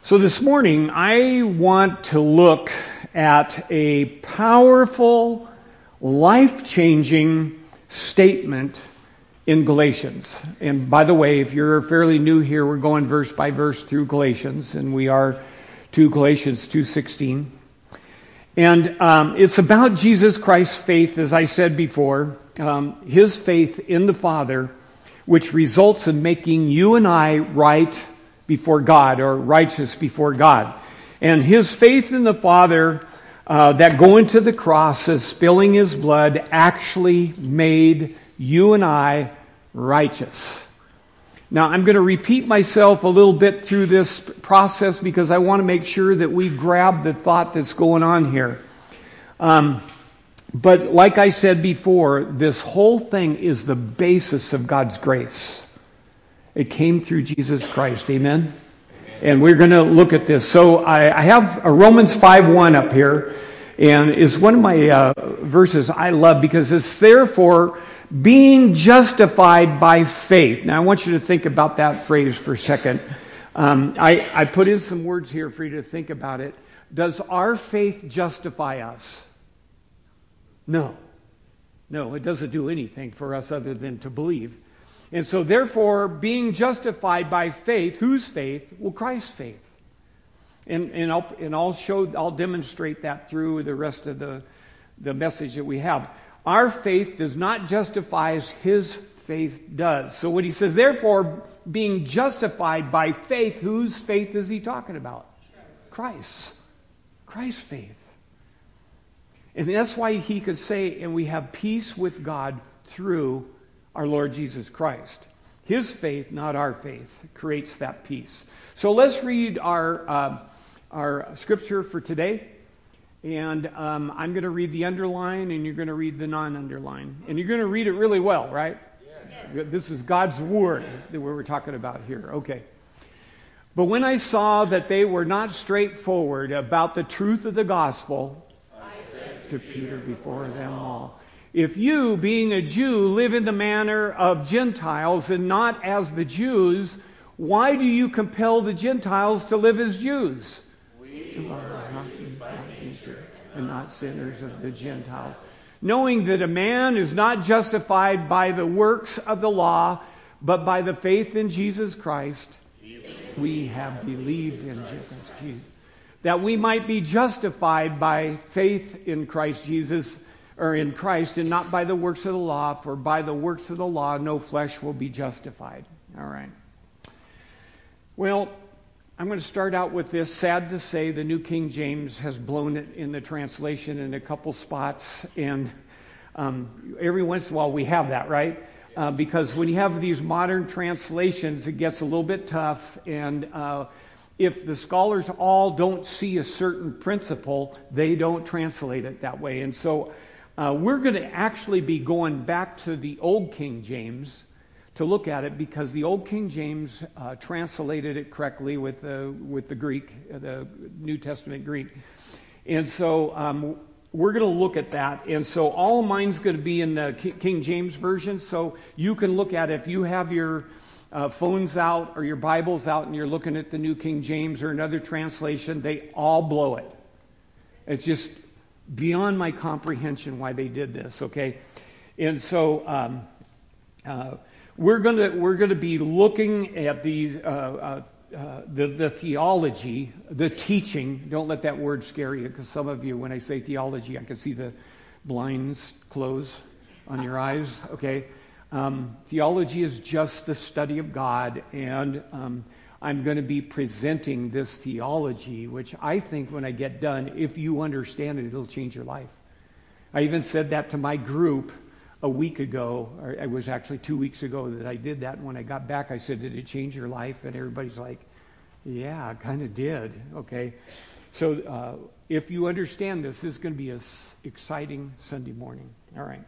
So this morning, I want to look at a powerful, life-changing statement in Galatians. And by the way, if you're fairly new here, we're going verse by verse through Galatians, and we are to Galatians 2:16. And it's about Jesus Christ's faith, as I said before, his faith in the Father, which results in making you and I right before God, or righteous before God. And his faith in the Father, that going to the cross and spilling his blood, actually made you and I righteous. Now, I'm going to repeat myself a little bit through this process because I want to make sure that we grab the thought that's going on here. But like I said before, this whole thing is the basis of God's grace. It came through Jesus Christ. Amen? And we're going to look at this. So I have a Romans 5:1 up here, and it's one of my verses I love because it's therefore being justified by faith. Now I want you to think about that phrase for a second. I put in some words here for you to think about it. Does our faith justify us? No. No, it doesn't do anything for us other than to believe. And so therefore, being justified by faith, whose faith? Well, Christ's faith. And I'll demonstrate that through the rest of the message that we have. Our faith does not justify as his faith does. So when he says, therefore, being justified by faith, whose faith is he talking about? Christ's faith. And that's why he could say, and we have peace with God through our Lord Jesus Christ. His faith, not our faith, creates that peace. So let's read our scripture for today. And I'm going to read the underline, and you're going to read the non-underline. And you're going to read it really well, right? Yes. This is God's word that we're talking about here. Okay. But when I saw that they were not straightforward about the truth of the gospel, I said to Peter before them all, if you, being a Jew, live in the manner of Gentiles and not as the Jews, why do you compel the Gentiles to live as Jews? We are not Jews by nature and not sinners of the Gentiles. Knowing that a man is not justified by the works of the law, but by the faith in Jesus Christ, we have believed in Jesus, that we might be justified by faith in Christ Jesus, or in Christ, and not by the works of the law, for by the works of the law no flesh will be justified. All right. Well, I'm going to start out with this. Sad to say, the New King James has blown it in the translation in a couple spots, and every once in a while we have that, right? Because when you have these modern translations, it gets a little bit tough, and if the scholars all don't see a certain principle, they don't translate it that way. And so we're going to actually be going back to the Old King James to look at it because the Old King James translated it correctly with the Greek, the New Testament Greek. And so we're going to look at that. And so all of mine's going to be in the King James Version, so you can look at it. If you have your phones out or your Bibles out and you're looking at the New King James or another translation, they all blow it. It's just beyond my comprehension why they did this, okay? And so we're going to be looking at these the theology, the teaching. Don't let that word scare you, because some of you, when I say theology, I can see the blinds close on your eyes, okay? Theology is just the study of God, and I'm going to be presenting this theology, which I think when I get done, if you understand it, it'll change your life. I even said that to my group a week ago, or it was actually 2 weeks ago that I did that. And when I got back, I said, did it change your life? And everybody's like, yeah, it kind of did. Okay. So if you understand this is going to be an exciting Sunday morning. All right.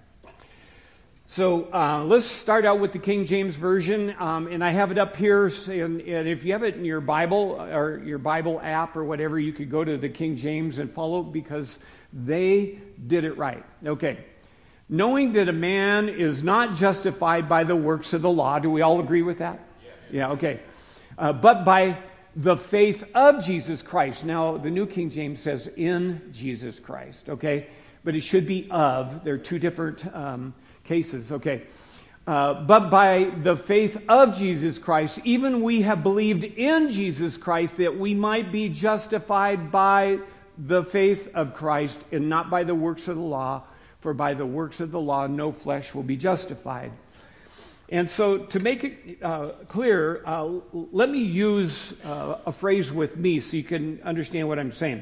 So let's start out with the King James Version, and I have it up here, and if you have it in your Bible or your Bible app or whatever, you could go to the King James and follow because they did it right. Okay. Knowing that a man is not justified by the works of the law. Do we all agree with that? Yes. Yeah, okay. But by the faith of Jesus Christ. Now, the New King James says in Jesus Christ, okay? But it should be of. There are two different cases, okay? But by the faith of Jesus Christ, even we have believed in Jesus Christ that we might be justified by the faith of Christ and not by the works of the law. For by the works of the law, no flesh will be justified. And so to make it clear, let me use a phrase with me so you can understand what I'm saying.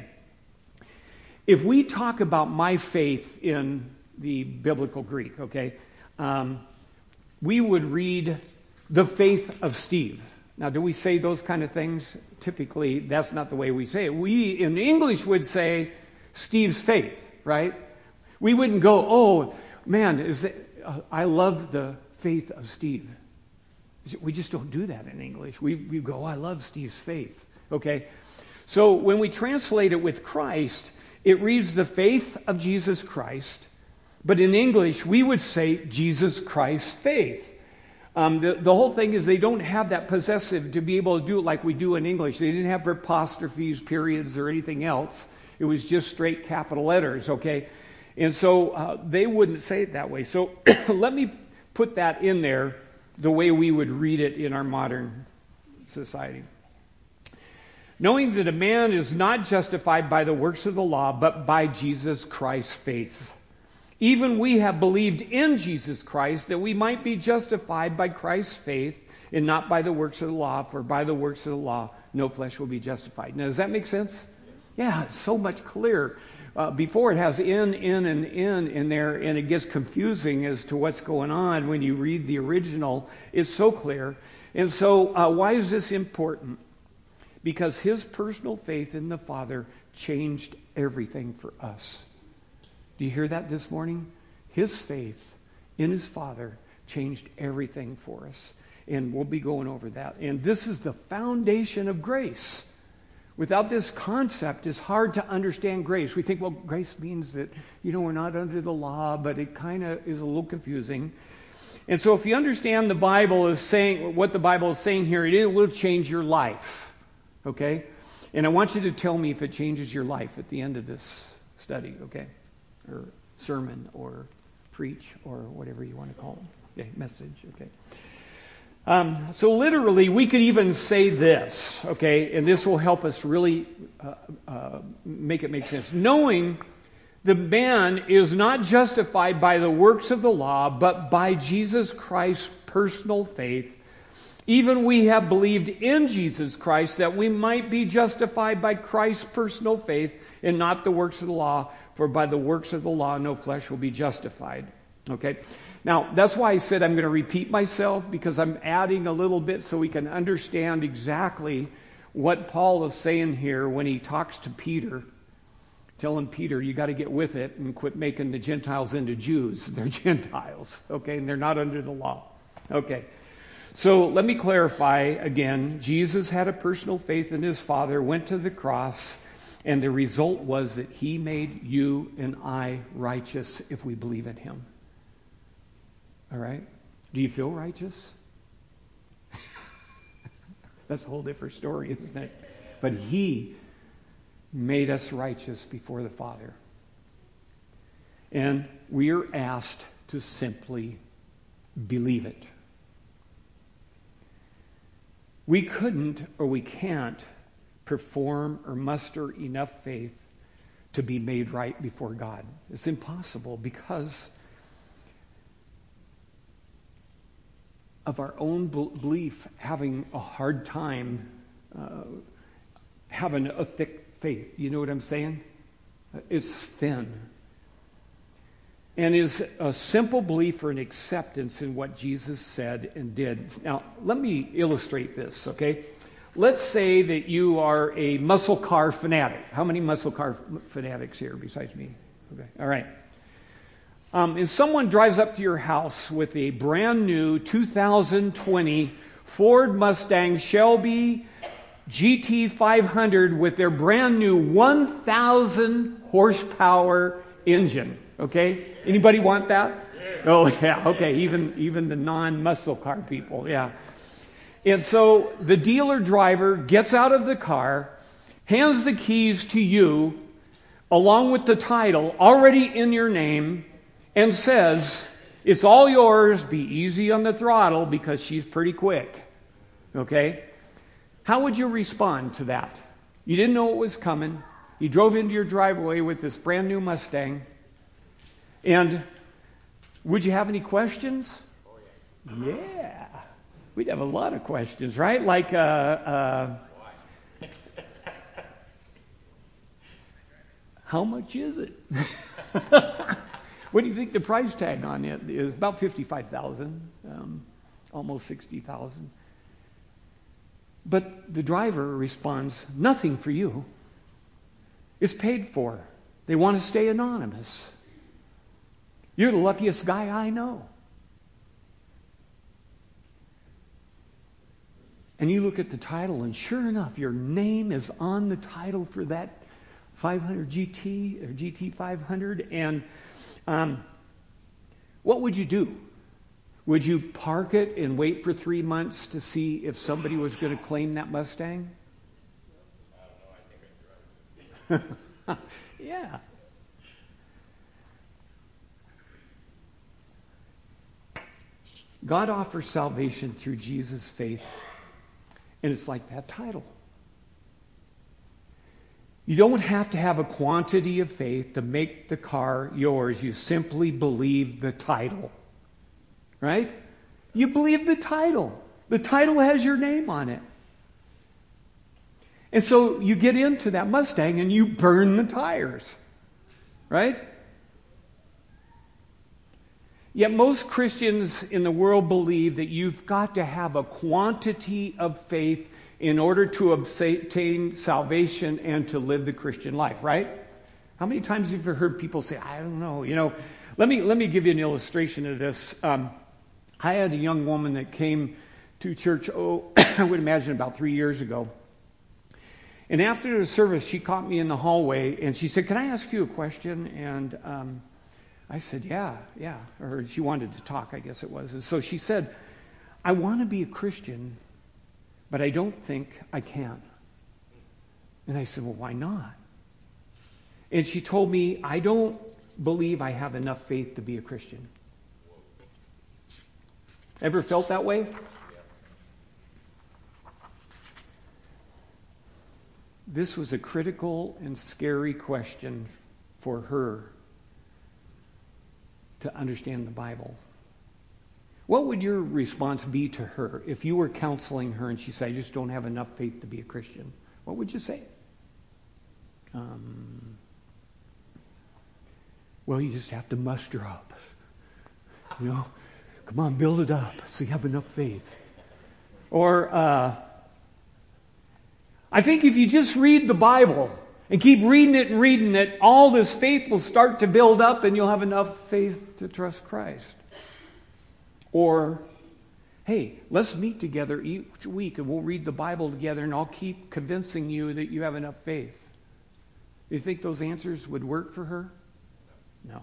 If we talk about my faith in the biblical Greek, okay, we would read the faith of Steve. Now, do we say those kind of things? Typically, that's not the way we say it. We, in English, would say Steve's faith, right? We wouldn't go, oh, man, I love the faith of Steve. We just don't do that in English. We go, I love Steve's faith. Okay? So when we translate it with Christ, it reads the faith of Jesus Christ. But in English, we would say Jesus Christ's faith. The whole thing is they don't have that possessive to be able to do it like we do in English. They didn't have apostrophes, periods, or anything else. It was just straight capital letters, okay? And so they wouldn't say it that way. So let me put that in there the way we would read it in our modern society. Knowing that a man is not justified by the works of the law, but by Jesus Christ's faith. Even we have believed in Jesus Christ that we might be justified by Christ's faith and not by the works of the law, for by the works of the law no flesh will be justified. Now, does that make sense? Yeah, it's so much clearer. Before it has in, and in there, and it gets confusing as to what's going on when you read the original. It's so clear. And so why is this important? Because his personal faith in the Father changed everything for us. Do you hear that this morning? His faith in his Father changed everything for us. And we'll be going over that. And this is the foundation of grace. Without this concept, it's hard to understand grace. We think, well, grace means that, we're not under the law, but it kind of is a little confusing. And so if you understand the Bible is saying, what the Bible is saying here, it will change your life. Okay? And I want you to tell me if it changes your life at the end of this study, okay? Or sermon, or preach, or whatever you want to call it. Okay, message, okay? So literally, we could even say this, okay, and this will help us really make it make sense. Knowing the man is not justified by the works of the law, but by Jesus Christ's personal faith, even we have believed in Jesus Christ that we might be justified by Christ's personal faith and not the works of the law, for by the works of the law no flesh will be justified. Okay? Now, that's why I said I'm going to repeat myself, because I'm adding a little bit so we can understand exactly what Paul is saying here when he talks to Peter, telling Peter, you got to get with it and quit making the Gentiles into Jews. They're Gentiles, okay, and they're not under the law. Okay, so let me clarify again. Jesus had a personal faith in his Father, went to the cross, and the result was that he made you and I righteous if we believe in him. All right? Do you feel righteous? That's a whole different story, isn't it? But he made us righteous before the Father. And we are asked to simply believe it. We couldn't or we can't perform or muster enough faith to be made right before God. It's impossible because of our own belief having a hard time having a thick faith. You know what I'm saying? It's thin. And is a simple belief or an acceptance in what Jesus said and did. Now, let me illustrate this, okay? Let's say that you are a muscle car fanatic. How many muscle car fanatics here besides me? Okay, all right. If someone drives up to your house with a brand new 2020 Ford Mustang Shelby GT500 with their brand new 1,000 horsepower engine, okay? Anybody want that? Oh, yeah, okay, even the non-muscle car people, yeah. And so the dealer driver gets out of the car, hands the keys to you, along with the title already in your name, and says, it's all yours, be easy on the throttle because she's pretty quick. Okay? How would you respond to that? You didn't know it was coming. You drove into your driveway with this brand new Mustang. And would you have any questions? Yeah. We'd have a lot of questions, right? Like, how much is it? What do you think the price tag on it is? About $55,000, almost $60,000. But the driver responds, nothing for you. It's paid for. They want to stay anonymous. You're the luckiest guy I know. And you look at the title, and sure enough, your name is on the title for that 500 GT or GT 500. And what would you do? Would you park it and wait for 3 months to see if somebody was going to claim that Mustang? I don't know. I think I'd drive it. Yeah. God offers salvation through Jesus' faith. And it's like that title. You don't have to have a quantity of faith to make the car yours. You simply believe the title. Right? You believe the title. The title has your name on it. And so you get into that Mustang and you burn the tires. Right? Yet most Christians in the world believe that you've got to have a quantity of faith in order to obtain salvation and to live the Christian life, right? How many times have you heard people say, I don't know, let me give you an illustration of this. I had a young woman that came to church, I would imagine about 3 years ago. And after the service, she caught me in the hallway and she said, can I ask you a question? And I said, yeah. Or she wanted to talk, I guess it was. And so she said, I want to be a Christian, but I don't think I can. And I said, well, why not? And she told me, I don't believe I have enough faith to be a Christian. Ever felt that way? This was a critical and scary question for her to understand the Bible. What would your response be to her if you were counseling her and she said, I just don't have enough faith to be a Christian? What would you say? Well, you just have to muster up. Come on, build it up so you have enough faith. Or, I think if you just read the Bible and keep reading it, all this faith will start to build up and you'll have enough faith to trust Christ. Or, hey, let's meet together each week and we'll read the Bible together and I'll keep convincing you that you have enough faith. You think those answers would work for her? No.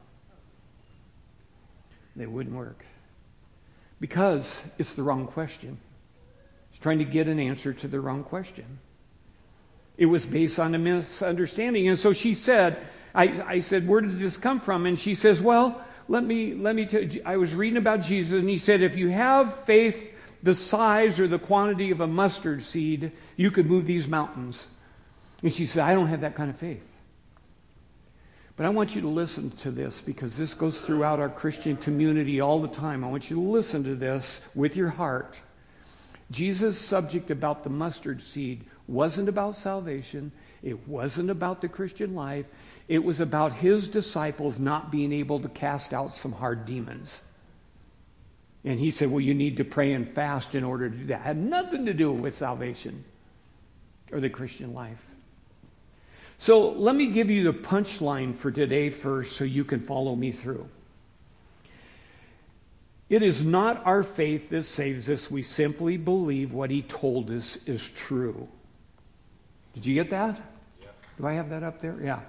They wouldn't work. Because it's the wrong question. She's trying to get an answer to the wrong question. It was based on a misunderstanding. And so she said, I said, where did this come from? And she says, well, let me tell you, I was reading about Jesus and he said, if you have faith the size or the quantity of a mustard seed, you could move these mountains. And she said, I don't have that kind of faith. But I want you to listen to this because this goes throughout our Christian community all the time. I want you to listen to this with your heart. Jesus' subject about the mustard seed wasn't about salvation. It wasn't about the Christian life. It was about his disciples not being able to cast out some hard demons. And he said, well, you need to pray and fast in order to do that. It had nothing to do with salvation or the Christian life. So let me give you the punchline for today first so you can follow me through. It is not our faith that saves us. We simply believe what he told us is true. Did you get that? Yeah. Do I have that up there? Yeah.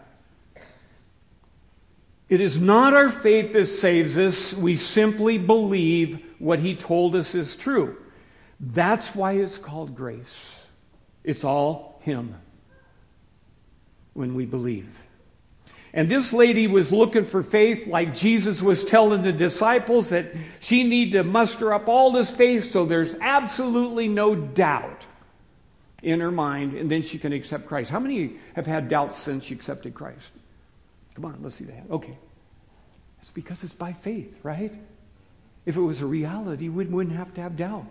It is not our faith that saves us. We simply believe what he told us is true. That's why it's called grace. It's all Him when we believe. And this lady was looking for faith like Jesus was telling the disciples that she needed to muster up all this faith so there's absolutely no doubt in her mind, and then she can accept Christ. How many have had doubts since you accepted Christ? Come on, let's see that. Okay. It's because it's by faith, right? If it was a reality, we wouldn't have to have doubt.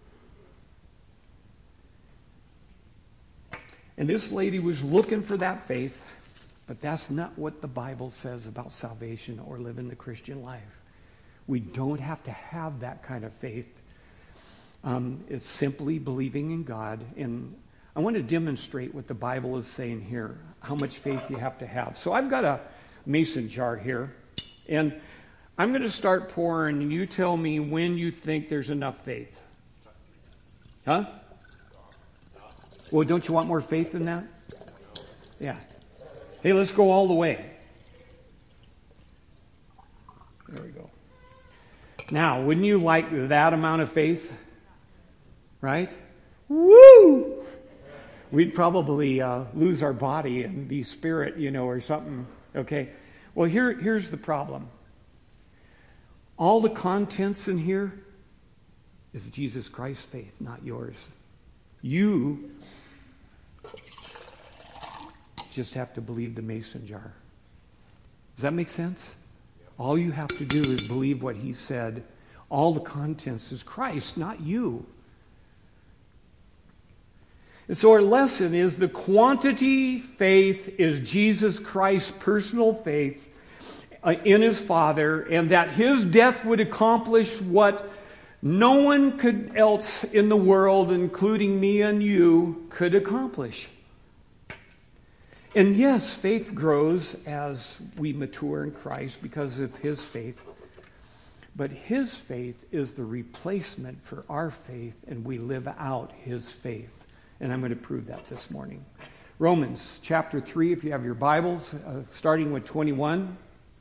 And this lady was looking for that faith, but that's not what the Bible says about salvation or living the Christian life. We don't have to have that kind of faith. It's simply believing in God. And I want to demonstrate what the Bible is saying here, how much faith you have to have. So I've got a mason jar here, and I'm going to start pouring, and you tell me when you think there's enough faith. Huh? Well, don't you want more faith than that? Yeah. Hey, let's go all the way. There we go. Now, wouldn't you like that amount of faith? Right? Woo! We'd probably lose our body and be spirit, or something. Okay? Well, here's the problem. All the contents in here is Jesus Christ's faith, not yours. You just have to believe the mason jar. Does that make sense? All you have to do is believe what He said. All the contents is Christ, not you. And so our lesson is the quantity faith is Jesus Christ's personal faith in His Father, and that His death would accomplish what no one else in the world, including me and you, could accomplish. And yes, faith grows as we mature in Christ because of His faith. But His faith is the replacement for our faith, and we live out His faith. And I'm going to prove that this morning. Romans chapter 3, if you have your Bibles, starting with 21.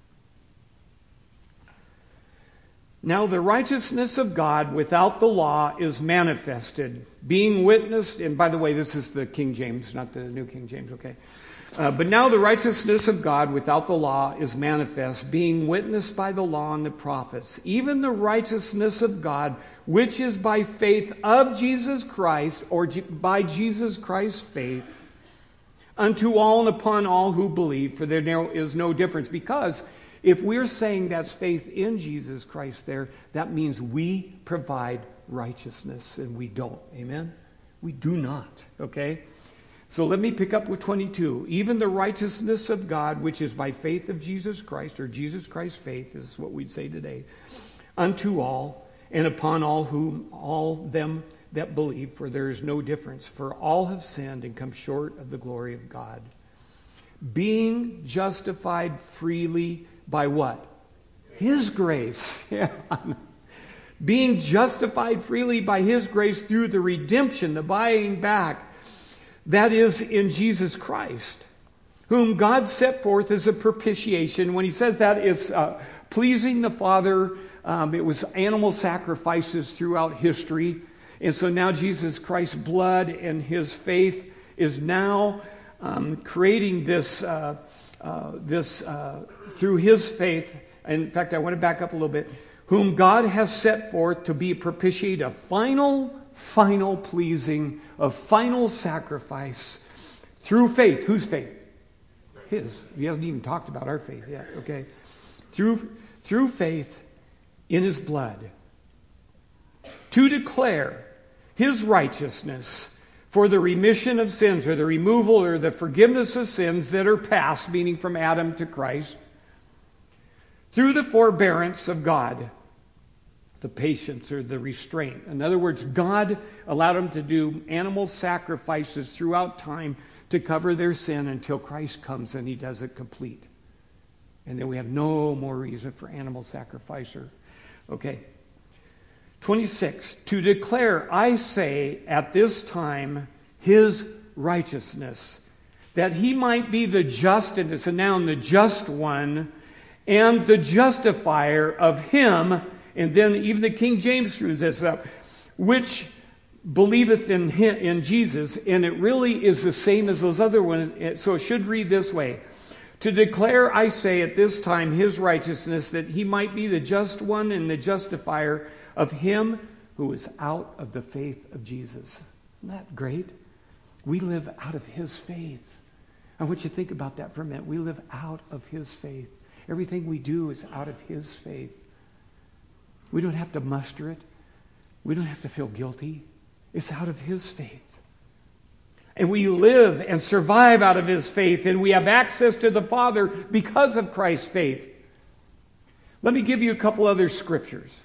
Now the righteousness of God without the law is manifested, being witnessed, and by the way, this is the King James, not the New King James, okay? But now the righteousness of God without the law is manifest, being witnessed by the law and the prophets, even the righteousness of God, which is by faith of Jesus Christ, or by Jesus Christ's faith, unto all and upon all who believe, for there is no difference. Because if we're saying that's faith in Jesus Christ there, that means we provide righteousness, and we don't. Amen? We do not, okay? So let me pick up with 22. Even the righteousness of God, which is by faith of Jesus Christ, or Jesus Christ's faith, is what we'd say today, unto all, and upon all them that believe, for there is no difference. For all have sinned and come short of the glory of God. Being justified freely by what? His grace. Yeah. Being justified freely by His grace through the redemption, the buying back, that is in Jesus Christ, whom God set forth as a propitiation. When He says that, it's pleasing the Father. It was animal sacrifices throughout history. And so now Jesus Christ's blood and His faith is now creating this through His faith. In fact, I want to back up a little bit. Whom God has set forth to be a propitiate, a final pleasing, a final sacrifice through faith. Whose faith? His. He hasn't even talked about our faith yet. Okay, through faith in His blood, to declare His righteousness for the remission of sins, or the removal or the forgiveness of sins that are past, meaning from Adam to Christ, through the forbearance of God, the patience or the restraint. In other words, God allowed them to do animal sacrifices throughout time to cover their sin until Christ comes and He does it complete. And then we have no more reason for animal sacrifice. Okay. 26. To declare, I say, at this time, His righteousness, that He might be the just, and it's a noun, the just one, and the justifier of him. And then even the King James screws this up, which believeth in Jesus, and it really is the same as those other ones. So it should read this way. To declare, I say, at this time his righteousness, that he might be the just one and the justifier of him who is out of the faith of Jesus. Isn't that great? We live out of his faith. I want you to think about that for a minute. We live out of his faith. Everything we do is out of his faith. We don't have to muster it. We don't have to feel guilty. It's out of his faith. And we live and survive out of his faith, and we have access to the Father because of Christ's faith. Let me give you a couple other scriptures.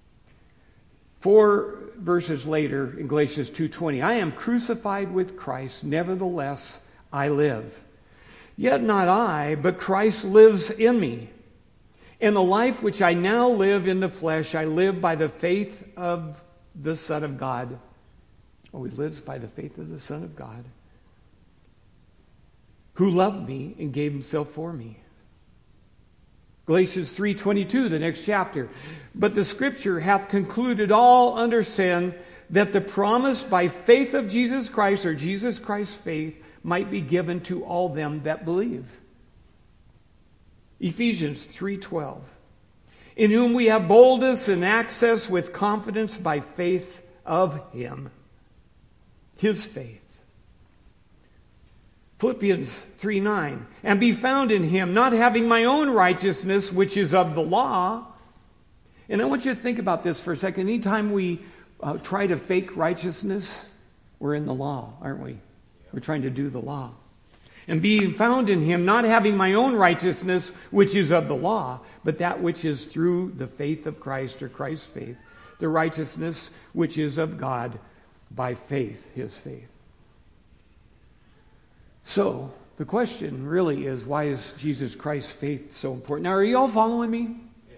4 verses later in Galatians 2:20, I am crucified with Christ, nevertheless I live. Yet not I, but Christ lives in me. In the life which I now live in the flesh, I live by the faith of the Son of God. Oh, he lives by the faith of the Son of God, who loved me and gave himself for me. Galatians 3:22, the next chapter. But the Scripture hath concluded all under sin, that the promise by faith of Jesus Christ, or Jesus Christ's faith, might be given to all them that believe. Ephesians 3:12. In whom we have boldness and access with confidence by faith of him. His faith. Philippians 3:9. And be found in him, not having my own righteousness, which is of the law. And I want you to think about this for a second. Anytime we try to fake righteousness, we're in the law, aren't we? We're trying to do the law. And being found in him, not having my own righteousness, which is of the law, but that which is through the faith of Christ, or Christ's faith, the righteousness which is of God by faith, his faith. So, the question really is, why is Jesus Christ's faith so important? Now, are you all following me?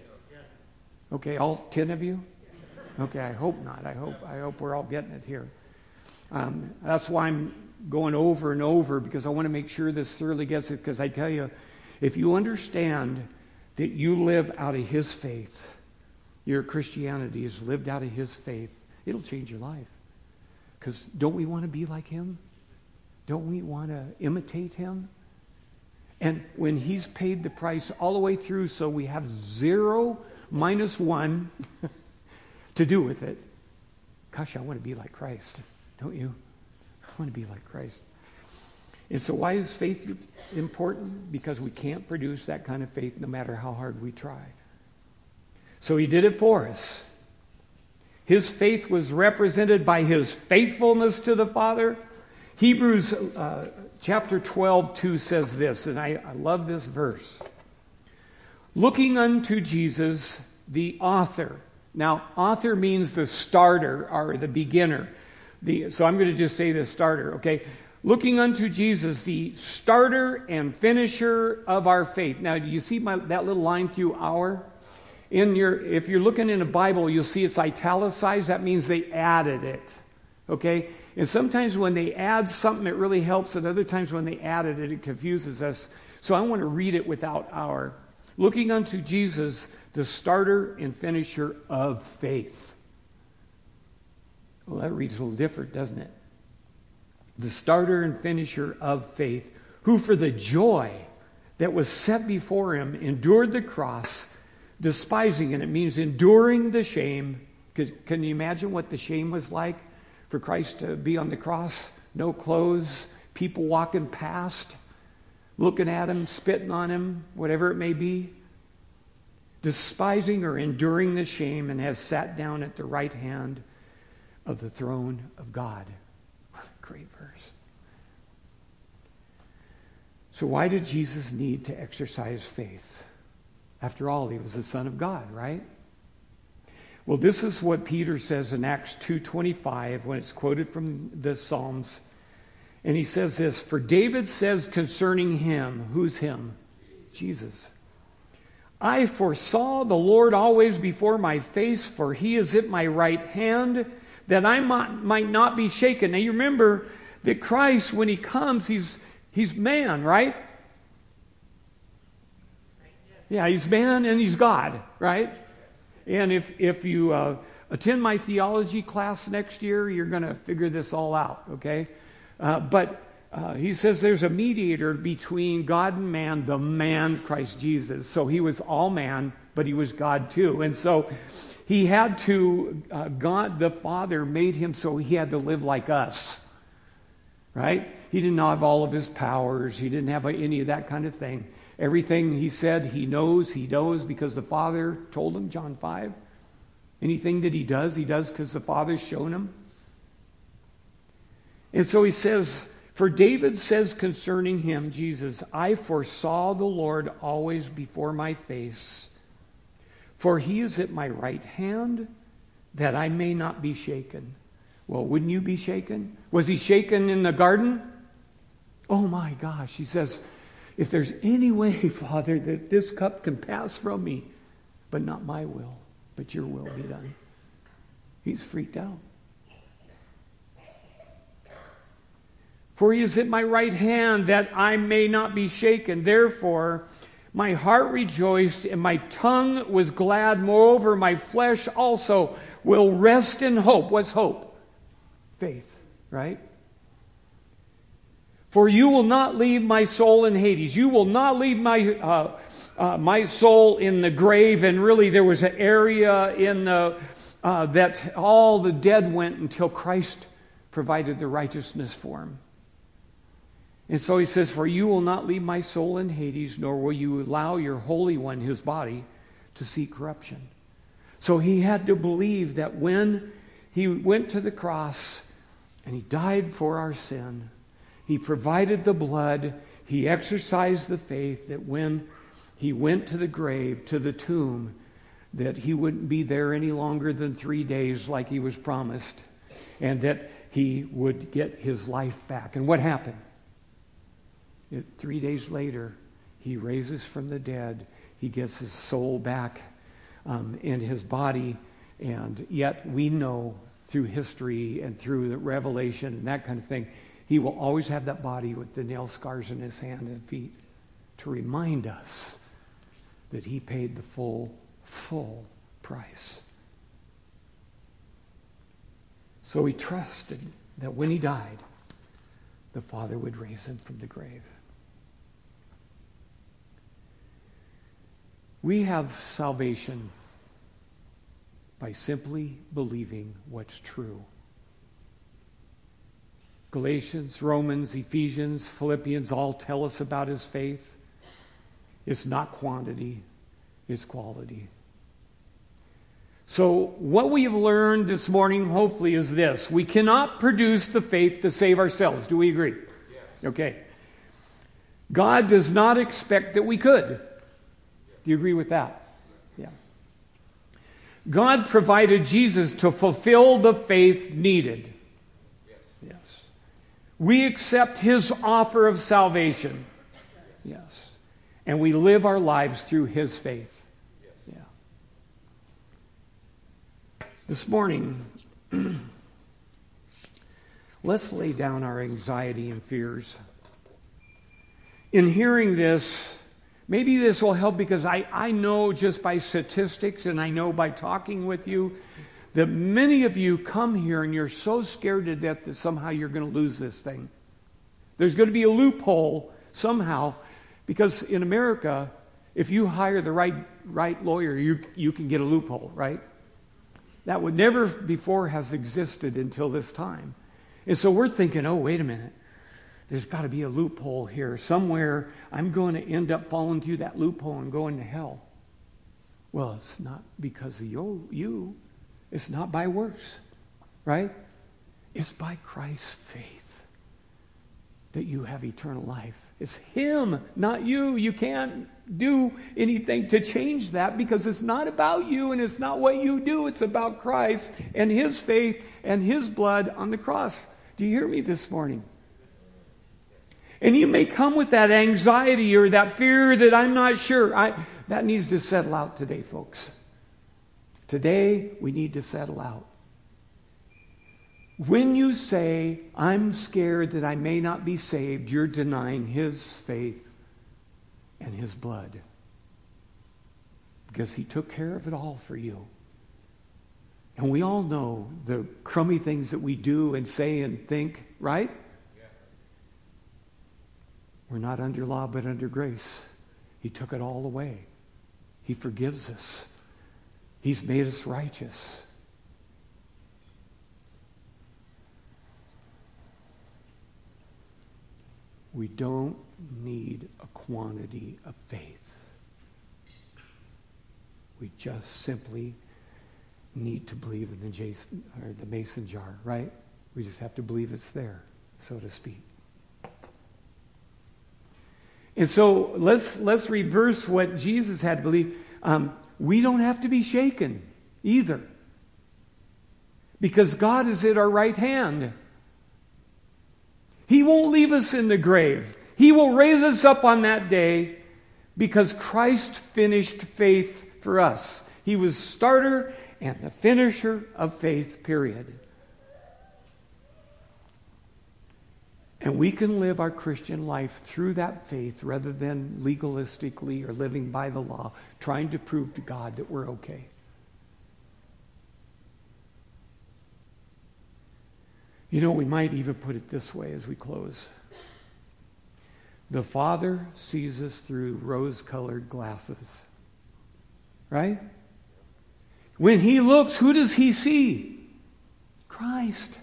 Okay, all 10 of you? Okay, I hope not. I hope we're all getting it here. That's why I'm going over and over, because I want to make sure this thoroughly gets it. Because I tell you, if you understand that you live out of his faith, your Christianity is lived out of his faith, it'll change your life. Because don't we want to be like him? Don't we want to imitate him? And when he's paid the price all the way through, so we have 0 minus 1 to do with it. Gosh, I want to be like Christ. Don't you? I want to be like Christ. And so why is faith important? Because we can't produce that kind of faith no matter how hard we try. So he did it for us. His faith was represented by his faithfulness to the Father. Hebrews chapter 12:2 says this, and I love this verse. Looking unto Jesus, the author. Now, author means the starter or the beginner. So I'm going to just say the starter, okay? Looking unto Jesus, the starter and finisher of our faith. Now, do you see that little line through our? If you're looking in a Bible, you'll see it's italicized. That means they added it, okay? And sometimes when they add something, it really helps. And other times when they added it, it confuses us. So I want to read it without our. Looking unto Jesus, the starter and finisher of faith. Well, that reads a little different, doesn't it? The starter and finisher of faith, who for the joy that was set before him endured the cross, despising it. It means enduring the shame. Can you imagine what the shame was like for Christ to be on the cross? No clothes, people walking past, looking at him, spitting on him, whatever it may be. Despising or enduring the shame, and has sat down at the right hand of the throne of God. What a great verse. So why did Jesus need to exercise faith? After all, he was the Son of God, right? Well, this is what Peter says in Acts 2:25 when it's quoted from the Psalms. And he says this, for David says concerning him, who's him? Jesus. I foresaw the Lord always before my face, for he is at my right hand, that I might not be shaken. Now you remember that Christ, when he comes, he's man, right? Yeah, he's man and he's God, right? And if you attend my theology class next year. You're going to figure this all out, okay? But he says there's a mediator between God and man, the man Christ Jesus. So he was all man, but he was God too. And so he had to, God the Father made him so he had to live like us, right? He didn't have all of his powers. He didn't have any of that kind of thing. Everything he said, he knows because the Father told him, John 5. Anything that he does because the Father's shown him. And so he says, for David says concerning him, Jesus, I foresaw the Lord always before my face, for he is at my right hand, that I may not be shaken. Well, wouldn't you be shaken? Was he shaken in the garden? Oh my gosh, he says, if there's any way, Father, that this cup can pass from me, but not my will, but your will be done. He's freaked out. For he is at my right hand, that I may not be shaken. Therefore, my heart rejoiced and my tongue was glad. Moreover, my flesh also will rest in hope. What's hope? Faith, right? For you will not leave my soul in Hades. You will not leave my soul in the grave. And really, there was an area in the that all the dead went until Christ provided the righteousness for him. And so he says, for you will not leave my soul in Hades, nor will you allow your Holy One, his body, to see corruption. So he had to believe that when he went to the cross and he died for our sin, he provided the blood, he exercised the faith that when he went to the grave, to the tomb, that he wouldn't be there any longer than 3 days like he was promised, and that he would get his life back. And what happened? 3 days later, he raises from the dead. He gets his soul back in his body. And yet we know through history and through the revelation and that kind of thing, he will always have that body with the nail scars in his hand and feet to remind us that he paid the full price. So he trusted that when he died, the Father would raise him from the grave. We have salvation by simply believing what's true. Galatians, Romans, Ephesians, Philippians all tell us about his faith. It's not quantity, it's quality. So what we have learned this morning, hopefully, is this. We cannot produce the faith to save ourselves. Do we agree? Yes. Okay. God does not expect that we could. Do you agree with that? Yeah. God provided Jesus to fulfill the faith needed. Yes. We accept his offer of salvation. Yes. And we live our lives through his faith. Yeah. This morning, let's lay down our anxiety and fears. In hearing this, maybe this will help, because I know just by statistics and I know by talking with you that many of you come here and you're so scared to death that somehow you're going to lose this thing. There's going to be a loophole somehow, because in America, if you hire the right lawyer, you can get a loophole, right? That would never before has existed until this time. And so we're thinking, oh, wait a minute. There's got to be a loophole here. Somewhere I'm going to end up falling through that loophole and going to hell. Well, it's not because of you. It's not by works, right? It's by Christ's faith that you have eternal life. It's him, not you. You can't do anything to change that, because it's not about you and it's not what you do. It's about Christ and his faith and his blood on the cross. Do you hear me this morning? And you may come with that anxiety or that fear that I'm not sure. That needs to settle out today, folks. Today, we need to settle out. When you say, I'm scared that I may not be saved, you're denying his faith and his blood. Because he took care of it all for you. And we all know the crummy things that we do and say and think, right? We're not under law, but under grace. He took it all away. He forgives us. He's made us righteous. We don't need a quantity of faith. We just simply need to believe in the mason jar, right? We just have to believe it's there, so to speak. And so let's reverse what Jesus had to believe. We don't have to be shaken either, because God is at our right hand. He won't leave us in the grave. He will raise us up on that day, because Christ finished faith for us. He was starter and the finisher of faith, period. And we can live our Christian life through that faith rather than legalistically or living by the law, trying to prove to God that we're okay. You know, we might even put it this way as we close. The Father sees us through rose-colored glasses. Right? When He looks, who does He see? Christ.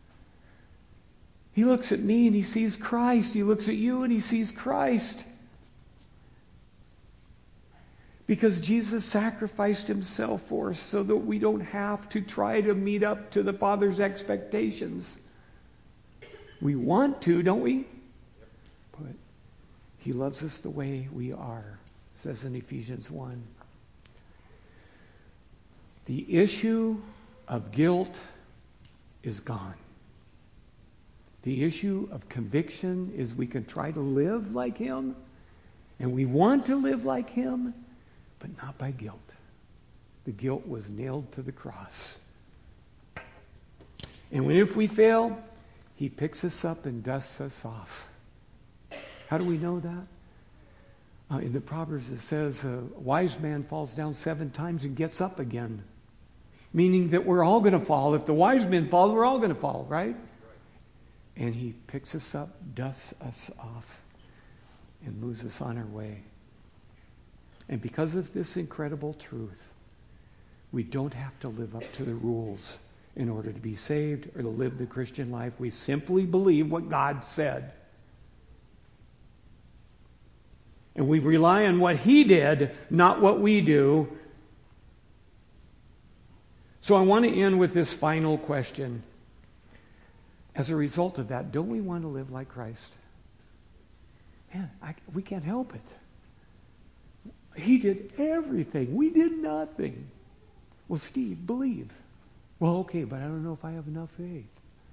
He looks at me and He sees Christ. He looks at you and He sees Christ. Because Jesus sacrificed Himself for us so that we don't have to try to meet up to the Father's expectations. We want to, don't we? But He loves us the way we are, it says in Ephesians 1. The issue of guilt is gone. The issue of conviction is we can try to live like Him, and we want to live like Him, but not by guilt. The guilt was nailed to the cross. And if we fail, He picks us up and dusts us off. How do we know that? In the Proverbs it says, a wise man falls down 7 times and gets up again. Meaning that we're all going to fall. If the wise man falls, we're all going to fall, right? And He picks us up, dusts us off, and moves us on our way. And because of this incredible truth, we don't have to live up to the rules in order to be saved or to live the Christian life. We simply believe what God said. And we rely on what He did, not what we do. So I want to end with this final question. As a result of that, don't we want to live like Christ? Man, we can't help it. He did everything. We did nothing. Well, Steve, believe. Well, okay, but I don't know if I have enough faith.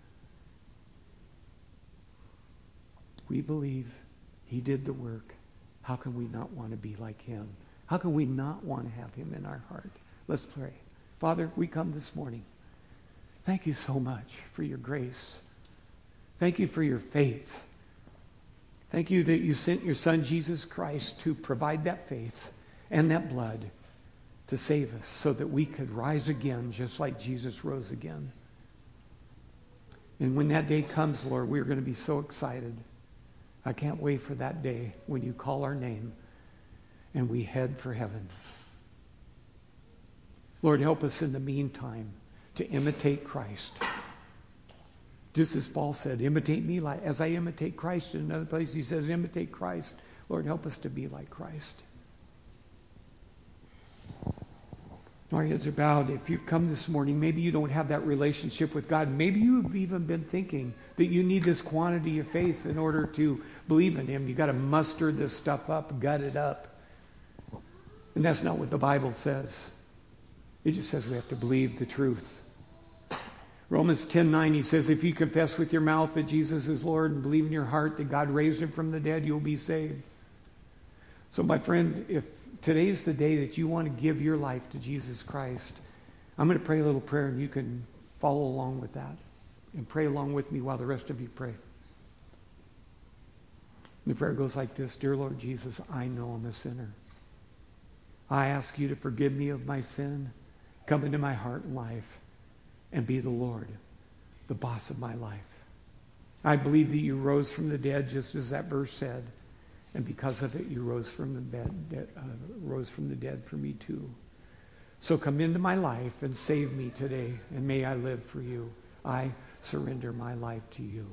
We believe He did the work. How can we not want to be like Him? How can we not want to have Him in our heart? Let's pray. Father, we come this morning. Thank you so much for your grace. Thank you for your faith. Thank you that you sent your Son, Jesus Christ, to provide that faith and that blood to save us so that we could rise again just like Jesus rose again. And when that day comes, Lord, we're going to be so excited. I can't wait for that day when you call our name and we head for heaven. Lord, help us in the meantime to imitate Christ. Just as Paul said, imitate me like as I imitate Christ. In another place he says, imitate Christ. Lord, help us to be like Christ. Our heads are bowed. If you've come this morning, maybe you don't have that relationship with God. Maybe you've even been thinking that you need this quantity of faith in order to believe in Him. You've got to muster this stuff up, gut it up. And that's not what the Bible says. It just says we have to believe the truth. Romans 10:9, he says, if you confess with your mouth that Jesus is Lord and believe in your heart that God raised Him from the dead, you'll be saved. So my friend, if today's the day that you want to give your life to Jesus Christ, I'm going to pray a little prayer and you can follow along with that. And pray along with me while the rest of you pray. And the prayer goes like this. Dear Lord Jesus, I know I'm a sinner. I ask you to forgive me of my sin. Come into my heart and life. and be the Lord, the boss of my life. I believe that you rose from the dead, just as that verse said, and because of it, you rose from the dead for me too. So come into my life and save me today, and may I live for you. I surrender my life to you.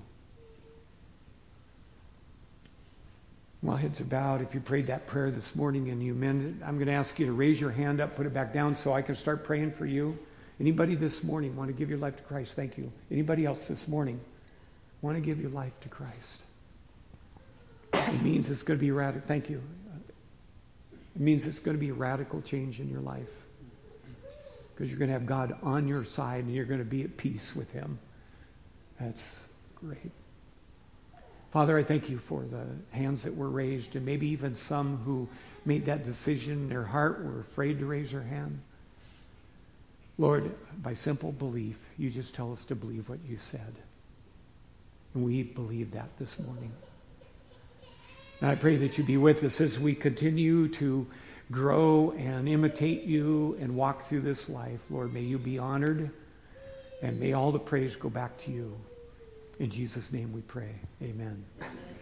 While heads are bowed, if you prayed that prayer this morning and you meant it, I'm going to ask you to raise your hand up, put it back down so I can start praying for you. Anybody this morning want to give your life to Christ? Thank you. Anybody else this morning want to give your life to Christ? It means it's going to be radical. Thank you. It means it's going to be a radical change in your life, because you're going to have God on your side and you're going to be at peace with him. That's great. Father, I thank you for the hands that were raised, and maybe even some who made that decision in their heart were afraid to raise their hand. Lord, by simple belief, you just tell us to believe what you said. And we believe that this morning. And I pray that you be with us as we continue to grow and imitate you and walk through this life. Lord, may you be honored, and may all the praise go back to you. In Jesus' name we pray. Amen.